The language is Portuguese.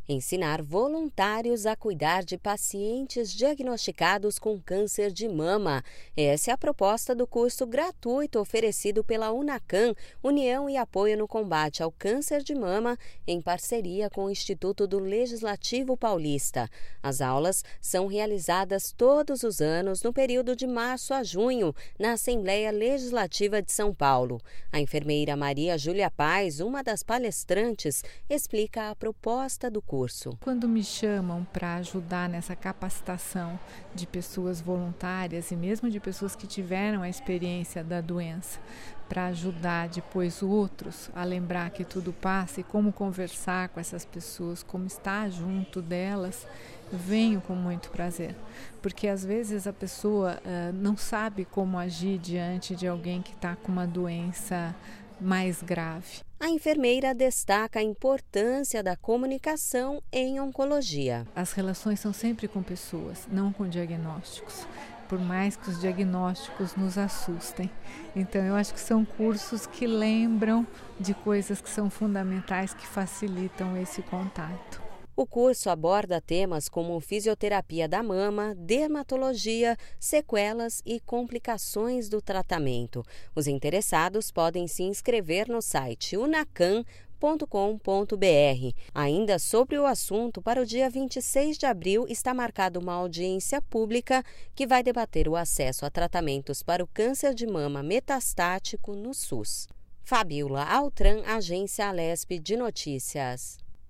ensinar voluntários a cuidar de pacientes diagnosticados com câncer de mama. Essa é a proposta do curso gratuito oferecido pela UNACAM, União e Apoio no Combate ao Câncer de Mama, em parceria com o Instituto do Legislativo Paulista. As aulas são realizadas todos os anos no período de março a junho, na Assembleia Legislativa de São Paulo. A enfermeira Maria Júlia Paz, uma das palestrantes, explica a proposta do curso. Quando me chamam para ajudar nessa capacitação de pessoas voluntárias e mesmo de pessoas que tiveram a experiência da doença, para ajudar depois outros a lembrar que tudo passa e como conversar com essas pessoas, como estar junto delas, venho com muito prazer. Porque às vezes a pessoa não sabe como agir diante de alguém que está com uma doença mais grave. A enfermeira destaca a importância da comunicação em oncologia. As relações são sempre com pessoas, não com diagnósticos, por mais que os diagnósticos nos assustem. Então eu acho que são cursos que lembram de coisas que são fundamentais, que facilitam esse contato. O curso aborda temas como fisioterapia da mama, dermatologia, sequelas e complicações do tratamento. Os interessados podem se inscrever no site unacam.com.br. Ainda sobre o assunto, para o dia 26 de abril está marcada uma audiência pública que vai debater o acesso a tratamentos para o câncer de mama metastático no SUS. Fabiola Altran, Agência Alesp de Notícias.